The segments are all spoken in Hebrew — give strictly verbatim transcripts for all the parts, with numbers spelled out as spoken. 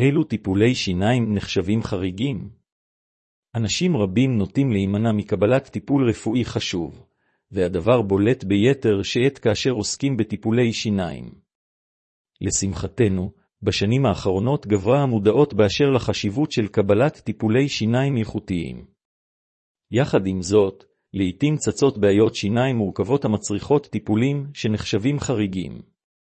אילו טיפולי שיניים נחשבים חריגים? אנשים רבים נוטים להימנע מקבלת טיפול רפואי חשוב, והדבר בולט ביתר שאת כאשר עוסקים בטיפולי שיניים. לשמחתנו, בשנים האחרונות גברה המודעות באשר לחשיבות של קבלת טיפולי שיניים איכותיים. יחד עם זאת, לעתים צצות בעיות שיניים מורכבות המצריכות טיפולים שנחשבים חריגים.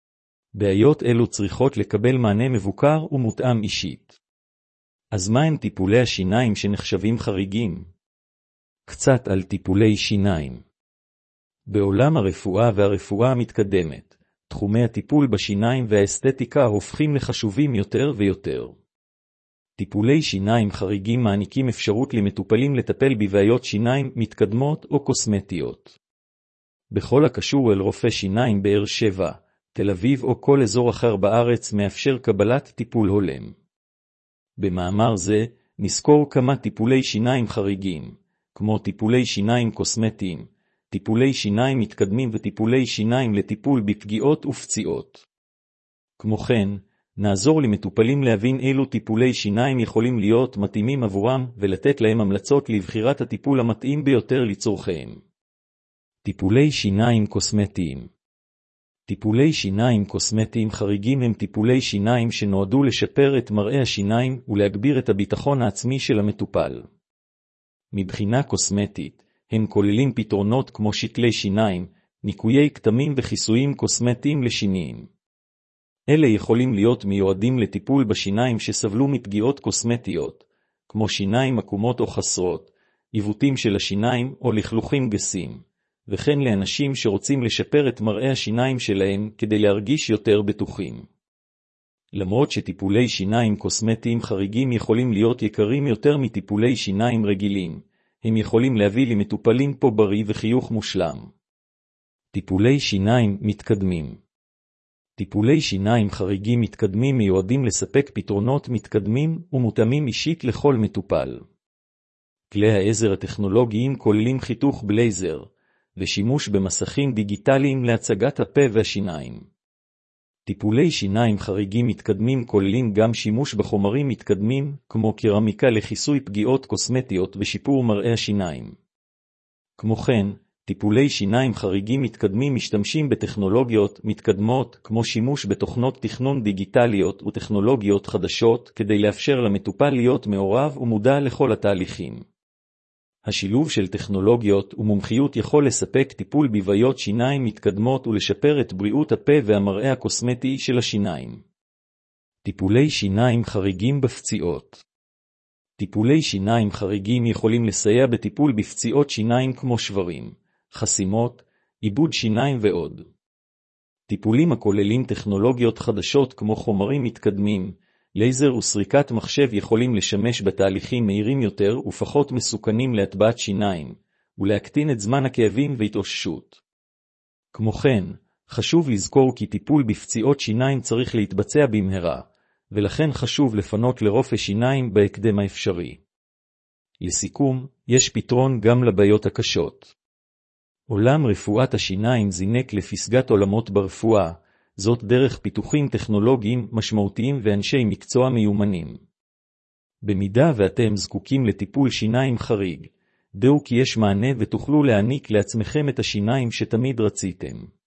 בעיות אלו צריכות לקבל מענה מבוקר ומותאם אישית. אז מה הם טיפולי השיניים שנחשבים חריגים? קצת על טיפולי שיניים. בעולם הרפואה והרפואה המתקדמת, תחומי הטיפול בשיניים והאסתטיקה הופכים לחשובים יותר ויותר. טיפולי שיניים חריגים מעניקים אפשרות למטופלים לטפל בבעיות שיניים מתקדמות או קוסמטיות. בכל הקשור אל רופא שיניים באר שבע, תל אביב או כל אזור אחר בארץ מאפשר קבלת טיפול הולם. במאמר זה, נזכור כמה טיפולי שיניים חריגים, כמו טיפולי שיניים קוסמטיים, טיפולי שיניים מתקדמים וטיפולי שיניים לטיפול בפגיעות ופציעות. כמו כן, נעזור למטופלים להבין אילו טיפולי שיניים יכולים להיות מתאימים עבורם ולתת להם המלצות לבחירת הטיפול המתאים ביותר לצורכיהם. טיפולי שיניים קוסמטיים. טיפולי שיניים קוסמטיים חריגים הם טיפולי שיניים שנועדו לשפר את מראה השיניים ולהגביר את הביטחון העצמי של המטופל. מבחינה קוסמטית, הם כוללים פתרונות כמו שתלי שיניים, ניקויי כתמים וכיסויים קוסמטיים לשיניים. אלה יכולים להיות מיועדים לטיפול בשיניים שסבלו מפגיעות קוסמטיות, כמו שיניים עקומות או חסרות, עיוותים של השיניים או לכלוכים גסים, וכן לאנשים שרוצים לשפר את מראה השיניים שלהם כדי להרגיש יותר בטוחים. למרות שטיפולי שיניים קוסמטיים חריגים יכולים להיות יקרים יותר מטיפולי שיניים רגילים, הם יכולים להביא למטופלים פה בריא וחיוך מושלם. טיפולי שיניים מתקדמים. טיפולי שיניים חריגים מתקדמים מיועדים לספק פתרונות מתקדמים ומותאמים אישית לכל מטופל. כלי העזר הטכנולוגיים כוללים חיתוך בלייזר, ושימוש במסכים דיגיטליים להצגת הפה והשיניים. טיפולי שיניים חריגים מתקדמים כוללים גם שימוש בחומרים מתקדמים, כמו קרמיקה לכיסוי פגיעות קוסמטיות ושיפור מראה השיניים. כמו כן, טיפולי שיניים חריגים מתקדמים משתמשים בטכנולוגיות מתקדמות, כמו שימוש בתוכנות תכנון דיגיטליות וטכנולוגיות חדשות, כדי לאפשר למטופל להיות מעורב ומודע לכל התהליכים. השילוב של טכנולוגיות ומומחיות יכול לספק טיפול בבעיות שיניים מתקדמות ולשפר את בריאות הפה והמראה הקוסמטי של השיניים. טיפולי שיניים חריגים בפציעות. טיפולי שיניים חריגים יכולים לסייע בטיפול בפציעות שיניים כמו שברים, חסימות, עיבוד שיניים ועוד. טיפולים הכוללים טכנולוגיות חדשות כמו חומרים מתקדמים, לייזר וסריקת מחשב יכולים לשמש בתהליכים מהירים יותר ופחות מסוכנים להטבעת שיניים, ולהקטין את זמן הכאבים והתאוששות. כמו כן, חשוב לזכור כי טיפול בפציעות שיניים צריך להתבצע במהרה, ולכן חשוב לפנות לרופא שיניים בהקדם האפשרי. לסיכום, יש פתרון גם לבעיות הקשות. עולם רפואת השיניים זינק לפסגת עולמות ברפואה, זאת דרך פיתוחים טכנולוגיים משמעותיים ואנשי מקצוע מיומנים. במידה ואתם זקוקים לטיפול שיניים חריג, דעו כי יש מענה ותוכלו להעניק לעצמכם את השיניים שתמיד רציתם.